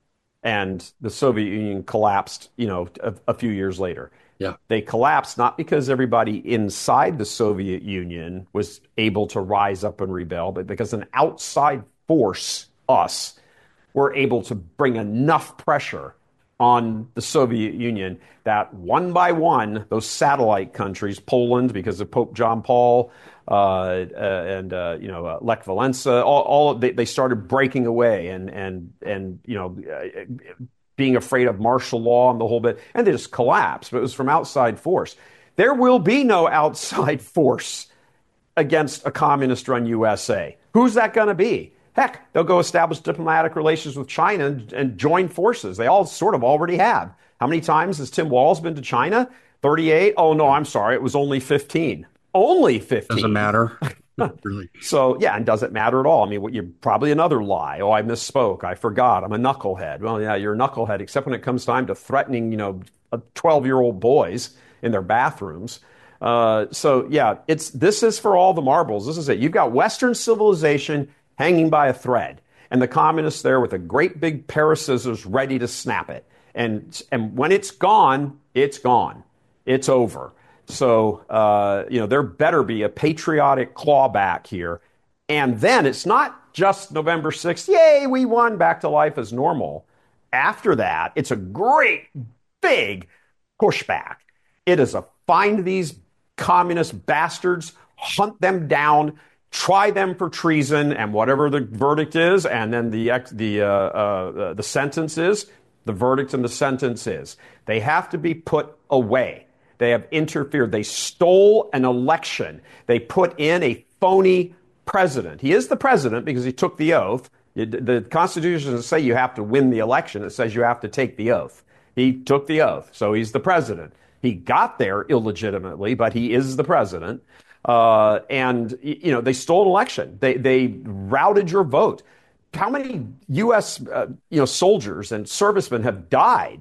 Speaker 2: And the Soviet Union collapsed, you know, a, a few years later.
Speaker 1: Yeah,
Speaker 2: they collapsed not because everybody inside the Soviet Union was able to rise up and rebel, but because an outside force, us, were able to bring enough pressure on the Soviet Union that one by one, those satellite countries, Poland, because of Pope John Paul, uh, uh, and uh, you know uh, Lech Walesa, all, all they, they started breaking away and and and you know uh, being afraid of martial law and the whole bit, and they just collapsed. But it was from outside force. There will be no outside force against a communist-run U S A. Who's that going to be? Heck, they'll go establish diplomatic relations with China and, and join forces. They all sort of already have. How many times has Tim Walz been to China? thirty-eight? Oh, no, I'm sorry. It was only fifteen. Only fifteen.
Speaker 1: Doesn't matter. Really.
Speaker 2: So, yeah, and does it matter at all? I mean, what, you're probably another lie. Oh, I misspoke. I forgot. I'm a knucklehead. Well, yeah, you're a knucklehead, except when it comes time to threatening, you know, twelve-year-old boys in their bathrooms. Uh, so, yeah, it's this is for all the marbles. This is it. You've got Western civilization hanging by a thread, and the communists there with a great big pair of scissors ready to snap it. And and when it's gone, it's gone. It's over. So, uh, you know, there better be a patriotic clawback here. And then it's not just November sixth, yay, we won, back to life as normal. After that, it's a great big pushback. It is a find these communist bastards, hunt them down, try them for treason, and whatever the verdict is, and then the the uh, uh, the sentence is, the verdict and the sentence is, they have to be put away. They have interfered. They stole an election. They put in a phony president. He is the president because he took the oath. The Constitution doesn't say you have to win the election. It says you have to take the oath. He took the oath, so he's the president. He got there illegitimately, but he is the president. Uh, and, you know, they stole an election. They, they routed your vote. How many U S Uh, you know, soldiers and servicemen have died?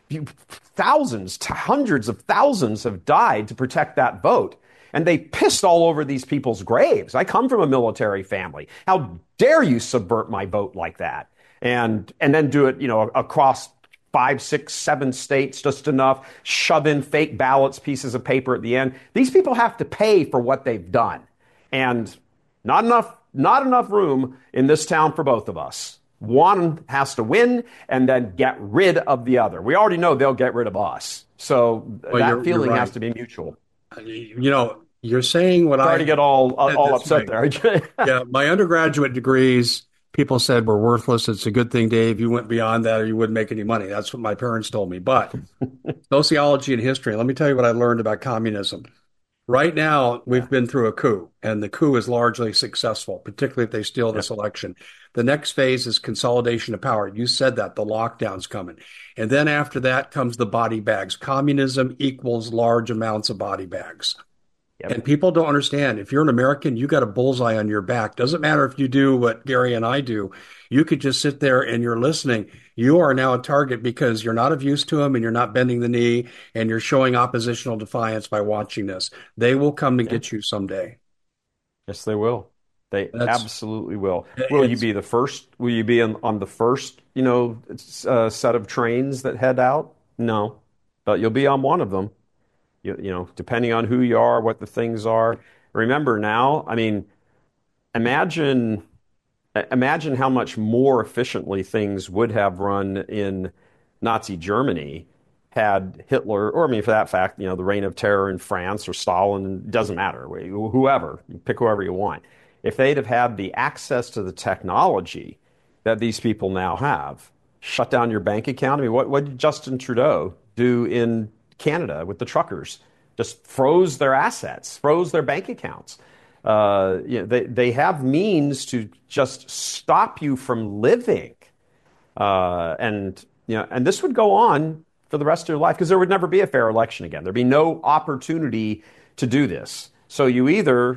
Speaker 2: Thousands, hundreds of thousands have died to protect that vote. And they pissed all over these people's graves. I come from a military family. How dare you subvert my vote like that? And, and then do it, you know, across five, six, seven states, just enough, shove in fake ballots, pieces of paper at the end. These people have to pay for what they've done. And not enough, not enough room in this town for both of us. One has to win and then get rid of the other. We already know they'll get rid of us. So well, that you're, feeling you're right. has to be mutual.
Speaker 1: You know, you're saying what
Speaker 2: Sorry
Speaker 1: I...
Speaker 2: Sorry to get all, all upset right. there.
Speaker 1: Yeah, my undergraduate degrees... People said were worthless. It's a good thing, Dave, you went beyond that or you wouldn't make any money. That's what my parents told me. But sociology and history, let me tell you what I learned about communism. Right now, we've been through a coup, and the coup is largely successful, particularly if they steal this yep. election. The next phase is consolidation of power. You said that, the lockdown's coming. And then after that comes the body bags. Communism equals large amounts of body bags. Yep. And people don't understand. If you're an American, you got a bullseye on your back. Doesn't matter if you do what Gary and I do. You could just sit there and you're listening. You are now a target because you're not of use to them and you're not bending the knee and you're showing oppositional defiance by watching this. They will come to yeah. get you someday.
Speaker 2: Yes, they will. They That's, absolutely will. Will you be the first? Will you be on, on the first, you know, uh, set of trains that head out? No, but you'll be on one of them. You, you know, depending on who you are, what the things are. Remember now, I mean, imagine imagine how much more efficiently things would have run in Nazi Germany had Hitler, or I mean, for that fact, you know, the reign of terror in France or Stalin, doesn't matter, whoever, you pick whoever you want. If they'd have had the access to the technology that these people now have, shut down your bank account. I mean, what, what did Justin Trudeau do in Canada with the truckers? Just froze their assets, froze their bank accounts. Uh, you know, they, they have means to just stop you from living. Uh, and, you know, and this would go on for the rest of your life because there would never be a fair election again. There'd be no opportunity to do this. So you either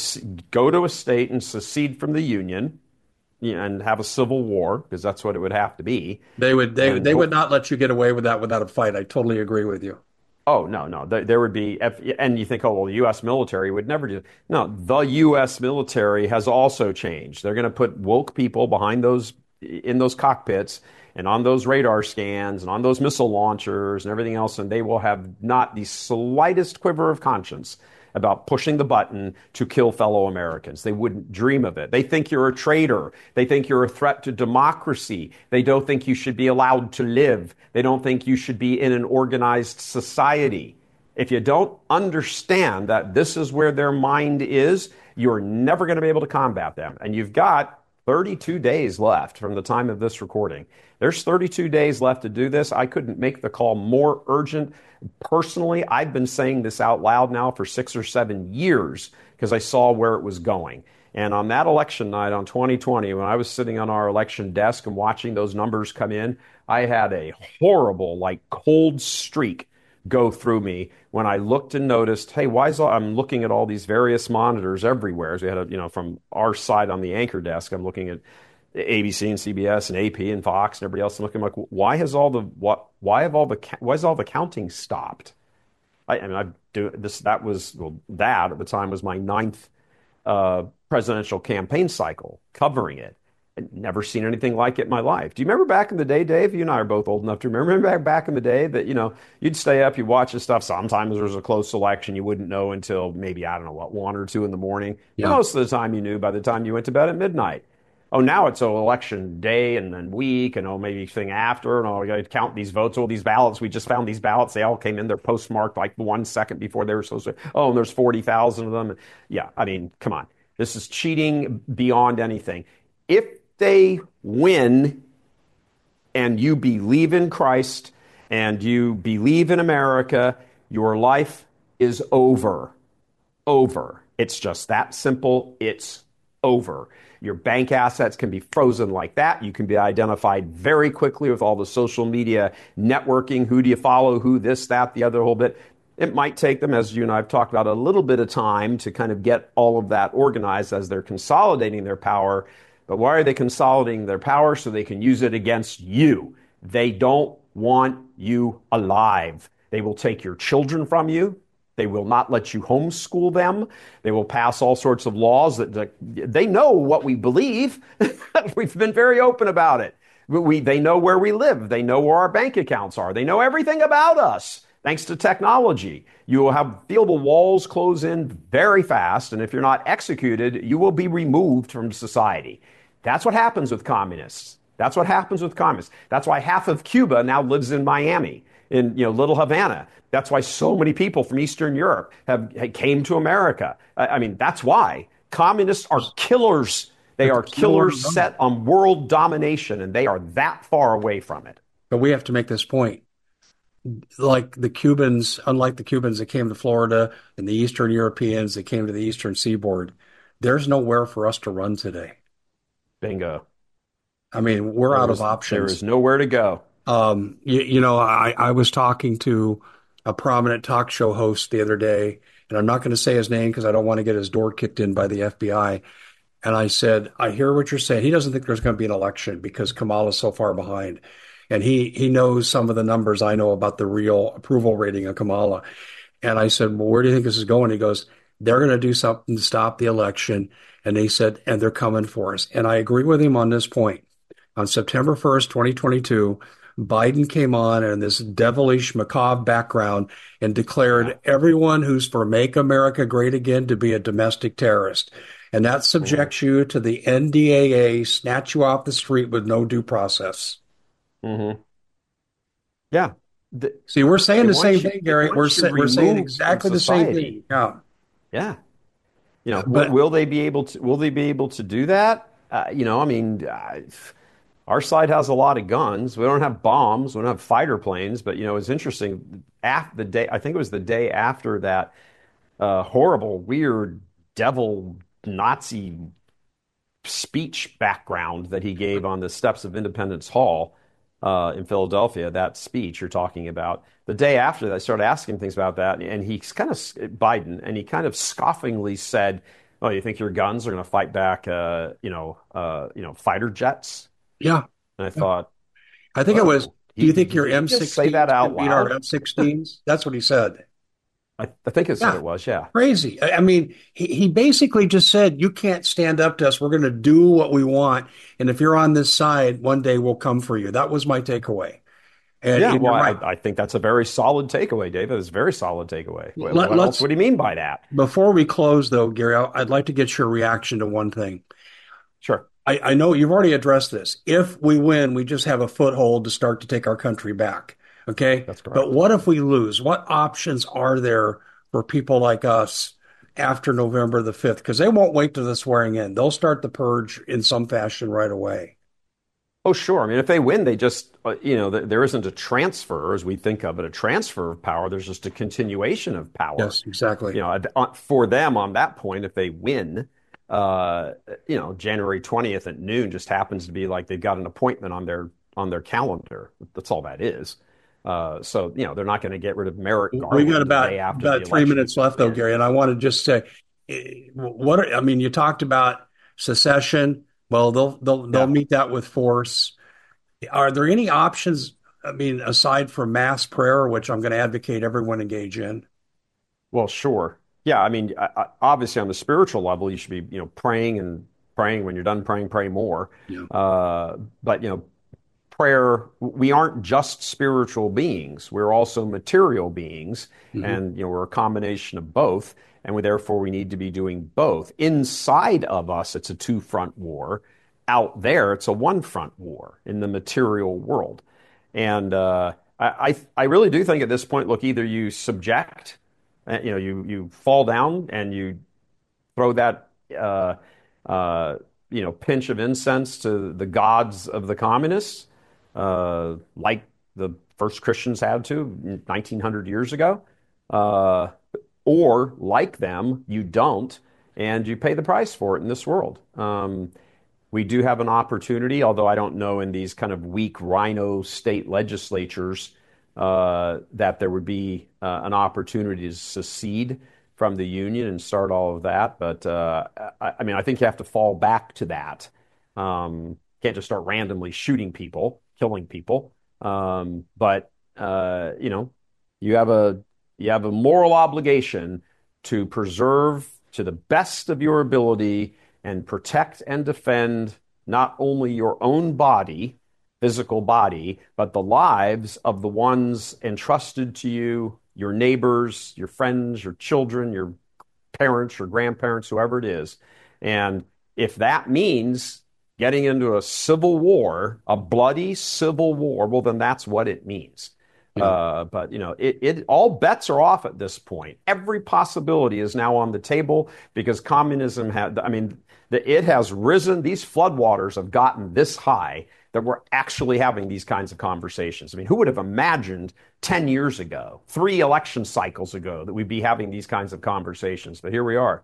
Speaker 2: go to a state and secede from the Union, you know, and have a civil war, because that's what it would have to be.
Speaker 1: They would they, they would not let you get away with that without a fight. I totally agree with you.
Speaker 2: Oh, no, no. There, there would be, and you think, oh, well, the U S military would never do. No, the U S military has also changed. They're going to put woke people behind those, in those cockpits and on those radar scans and on those missile launchers and everything else, and they will have not the slightest quiver of conscience about pushing the button to kill fellow Americans. They wouldn't dream of it. They think you're a traitor. They think you're a threat to democracy. They don't think you should be allowed to live. They don't think you should be in an organized society. If you don't understand that this is where their mind is, you're never going to be able to combat them. And you've got thirty-two days left from the time of this recording. There's thirty-two days left to do this. I couldn't make the call more urgent. Personally, I've been saying this out loud now for six or seven years because I saw where it was going. And on that election night on twenty twenty, when I was sitting on our election desk and watching those numbers come in, I had a horrible, like, cold streak go through me when I looked and noticed, hey, why is all, I'm looking at all these various monitors everywhere. So we had a, you know, from our side on the anchor desk, I'm looking at A B C and C B S and A P and Fox and everybody else. I'm looking like, why has all the what? Why have all the why has all the counting stopped? I, I mean, I do this. That was well, that at the time was my ninth uh, presidential campaign cycle covering it. I'd never seen anything like it in my life. Do you remember back in the day, Dave? You and I are both old enough to remember. Remember back, back in the day that, you know, you'd stay up, you'd watch this stuff. Sometimes there was a close election. You wouldn't know until maybe, I don't know what, one or two in the morning. Yeah. Most of the time you knew by the time you went to bed at midnight. Oh, now it's oh, election day and then week and oh, maybe thing after. And oh, we got to count these votes, all these ballots. We just found these ballots. They all came in. They're postmarked like one second before they were supposed to. Oh, and there's forty thousand of them. Yeah, I mean, come on. This is cheating beyond anything. If they win and you believe in Christ and you believe in America, your life is over. Over. It's just that simple. It's over. Your bank assets can be frozen like that. You can be identified very quickly with all the social media networking. Who do you follow? Who, this, that, the other, whole bit. It might take them, as you and I have talked about, a little bit of time to kind of get all of that organized as they're consolidating their power. But why are they consolidating their power? So they can use it against you. They don't want you alive. They will take your children from you. They will not let you homeschool them. They will pass all sorts of laws that, that they know what we believe. We've been very open about it. We, they know where we live. They know where our bank accounts are. They know everything about us, thanks to technology. You will have feel the walls close in very fast, and if you're not executed, you will be removed from society. That's what happens with communists. That's what happens with communists. That's why half of Cuba now lives in Miami, in you know Little Havana. That's why so many people from Eastern Europe have, have came to America. I, I mean, that's why communists are killers. They are killers set on world domination, and they are that far away from it.
Speaker 1: But we have to make this point. Like the Cubans, unlike the Cubans that came to Florida and the Eastern Europeans that came to the Eastern Seaboard, there's nowhere for us to run today.
Speaker 2: Bingo.
Speaker 1: I mean, we're
Speaker 2: there
Speaker 1: out
Speaker 2: is,
Speaker 1: of options.
Speaker 2: There is nowhere to go.
Speaker 1: Um, you, you know, I, I was talking to a prominent talk show host the other day, and I'm not going to say his name because I don't want to get his door kicked in by the F B I. And I said, I hear what you're saying. He doesn't think there's going to be an election because Kamala's so far behind. And he, he knows some of the numbers I know about the real approval rating of Kamala. And I said, well, where do you think this is going? He goes, they're going to do something to stop the election. And he said, and they're coming for us. And I agree with him on this point. On September first, twenty twenty-two, Biden came on in this devilish, macabre background and declared yeah. everyone who's for Make America Great Again to be a domestic terrorist. And that subjects mm-hmm. you to the N D A A, snatch you off the street with no due process.
Speaker 2: Mm-hmm. Yeah. The,
Speaker 1: See, we're saying the same
Speaker 2: you,
Speaker 1: thing, Gary. We're, sa- we're saying exactly the same thing. Yeah.
Speaker 2: Yeah. You know,
Speaker 1: but,
Speaker 2: will they be able to, will they be able to do that? Uh, you know, I mean, uh, our side has a lot of guns. We don't have bombs. We don't have fighter planes. But, you know, it's interesting. After the day, I think it was the day after that uh, horrible, weird, devil Nazi speech background that he gave on the steps of Independence Hall uh, in Philadelphia, that speech you're talking about. The day after that, I started asking things about that. And he kind of, Biden, and he kind of scoffingly said, oh, you think your guns are going to fight back, uh, you know, uh, you know, fighter jets?
Speaker 1: Yeah.
Speaker 2: And I thought,
Speaker 1: I think
Speaker 2: well,
Speaker 1: it was, do you think your M sixteens
Speaker 2: say that out
Speaker 1: beat our F sixteens? That's what he said.
Speaker 2: I, I think it's
Speaker 1: yeah.
Speaker 2: what it was, yeah.
Speaker 1: Crazy. I mean, he, he basically just said, you can't stand up to us. We're going to do what we want. And if you're on this side, one day we'll come for you. That was my takeaway. And,
Speaker 2: yeah,
Speaker 1: and
Speaker 2: well,
Speaker 1: right.
Speaker 2: I, I think that's a very solid takeaway, David. It's a very solid takeaway. What,
Speaker 1: Let,
Speaker 2: what else? What do you mean by that?
Speaker 1: Before we close, though, Gary, I'd like to get your reaction to one thing.
Speaker 2: Sure.
Speaker 1: I, I know you've already addressed this. If we win, we just have a foothold to start to take our country back. Okay?
Speaker 2: That's correct.
Speaker 1: But what if we lose? What options are there for people like us after November the fifth? Because they won't wait till the swearing in. They'll start the purge in some fashion right away.
Speaker 2: Oh, sure. I mean, if they win, they just, uh, you know, th- there isn't a transfer as we think of it, a transfer of power. There's just a continuation of power.
Speaker 1: Yes, exactly.
Speaker 2: You know, uh, for them on that point, if they win, uh, you know, January twentieth at noon just happens to be like they've got an appointment on their on their calendar. That's all that is. Uh, so, you know, they're not going to get rid of Merrick Garland.
Speaker 1: We got about,
Speaker 2: the day after
Speaker 1: about
Speaker 2: the
Speaker 1: three minutes left, though,
Speaker 2: win.
Speaker 1: Gary. And I want to just say, what are, I mean, you talked about secession. Well, they'll they'll they'll
Speaker 2: Yeah.
Speaker 1: meet that with force. Are there any options? I mean, aside from mass prayer, which I'm going to advocate everyone engage in.
Speaker 2: Well, sure. Yeah, I mean, I, I, obviously on the spiritual level, you should be, you know, praying and praying. When you're done praying, pray more.
Speaker 1: Yeah.
Speaker 2: Uh, but, you know, prayer, we aren't just spiritual beings. We're also material beings. Mm-hmm. And, you know, we're a combination of both. And we, therefore, we need to be doing both. Inside of us, it's a two-front war. Out there, it's a one-front war in the material world. And uh, I, I really do think at this point, look, either you subject, you know, you, you fall down and you throw that uh, uh, you know, pinch of incense to the gods of the communists, uh, like the first Christians had to nineteen hundred years ago, uh, or like them, you don't, and you pay the price for it in this world. Um, we do have an opportunity, although I don't know in these kind of weak rhino state legislatures uh, that there would be uh, an opportunity to secede from the union and start all of that. But uh, I, I mean, I think you have to fall back to that. Um, can't just start randomly shooting people, killing people. Um, but uh, you know, you have a you have a moral obligation to preserve to the best of your ability and protect and defend not only your own body, physical body, but the lives of the ones entrusted to you, your neighbors, your friends, your children, your parents, your grandparents, whoever it is. And if that means getting into a civil war, a bloody civil war, well, then that's what it means. Yeah. Uh, but you know, it, it all bets are off at this point. Every possibility is now on the table because communism had. I mean, the, it has risen. These floodwaters have gotten this high that we're actually having these kinds of conversations. I mean, who would have imagined ten years ago, three election cycles ago, that we'd be having these kinds of conversations? But here we are.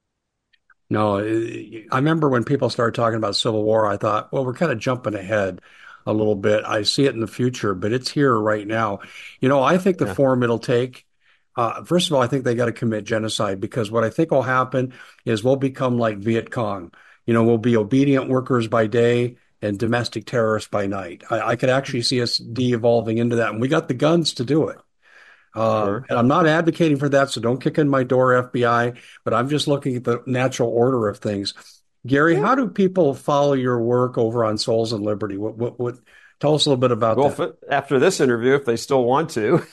Speaker 1: No, I remember when people started talking about Civil War, I thought, well, we're kind of jumping ahead a little bit. I see it in the future, but it's here right now. You know, I think the
Speaker 2: Yeah.
Speaker 1: form it'll take, uh, first of all, I think they got to commit genocide because what I think will happen is we'll become like Viet Cong. You know, we'll be obedient workers by day and domestic terrorists by night. I, I could actually see us de-evolving into that, and we got the guns to do it. Um,
Speaker 2: Sure.
Speaker 1: and I'm not advocating for that, so don't kick in my door, F B I, but I'm just looking at the natural order of things. Gary, how do people follow your work over on Souls and Liberty? What, what, what, tell us a little bit about
Speaker 2: Well,
Speaker 1: that.
Speaker 2: if, after this interview, if they still want to,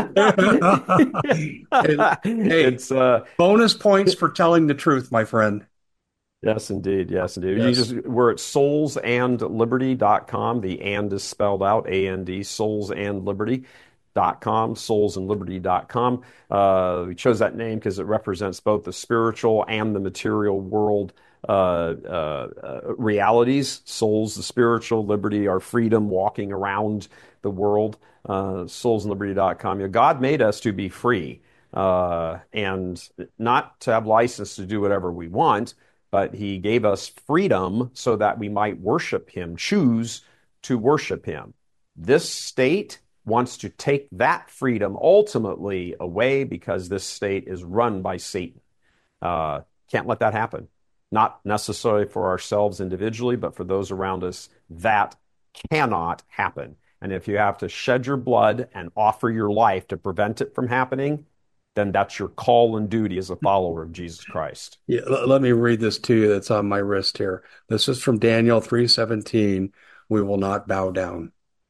Speaker 1: And, hey,
Speaker 2: it's uh,
Speaker 1: bonus points for telling the truth, my friend.
Speaker 2: yes, indeed. Yes, indeed. You
Speaker 1: Yes.
Speaker 2: just we're at souls and liberty dot com. The and is spelled out, A N D, souls and liberty dot com, souls and liberty dot com. Uh, we chose that name because it represents both the spiritual and the material world uh, uh, uh, realities. Souls, the spiritual, liberty, our freedom, walking around the world. Uh, souls and liberty dot com. You know, God made us to be free uh, and not to have license to do whatever we want, but he gave us freedom so that we might worship him, choose to worship him. This state wants to take that freedom ultimately away because this state is run by Satan. Uh, can't let that happen. Not necessarily for ourselves individually, but for those around us, that cannot happen. And if you have to shed your blood and offer your life to prevent it from happening, then that's your call and duty as a follower of Jesus Christ.
Speaker 1: Yeah, l- let me read this to you that's on my wrist here. This is from Daniel three seventeen. We will not bow down.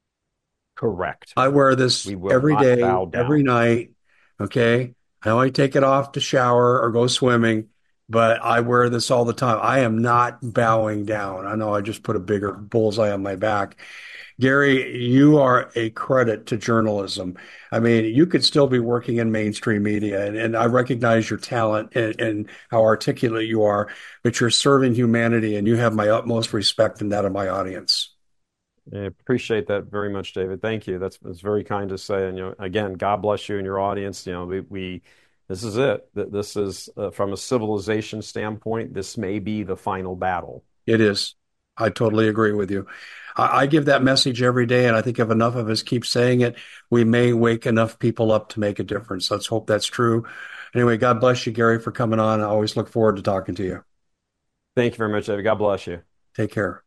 Speaker 2: Correct.
Speaker 1: I wear this
Speaker 2: We will
Speaker 1: every
Speaker 2: not
Speaker 1: day,
Speaker 2: bow down.
Speaker 1: every night. Okay. I only take it off to shower or go swimming, but I wear this all the time. I am not bowing down. I know I just put a bigger bullseye on my back. Gary, you are a credit to journalism. I mean, you could still be working in mainstream media, and, and I recognize your talent and, and how articulate you are, but you're serving humanity, and you have my utmost respect and that of my audience.
Speaker 2: I appreciate that very much, David. Thank you. That's, that's very kind to say. And you know, again, God bless you and your audience. You know, we, we this is it. This is uh, from a civilization standpoint. This may be the final battle.
Speaker 1: It is. I totally agree with you. I, I give that message every day, and I think if enough of us keep saying it, we may wake enough people up to make a difference. Let's hope that's true. Anyway, God bless you, Gary, for coming on. I always look forward to talking to you.
Speaker 2: Thank you very much, David. God bless you.
Speaker 1: Take care.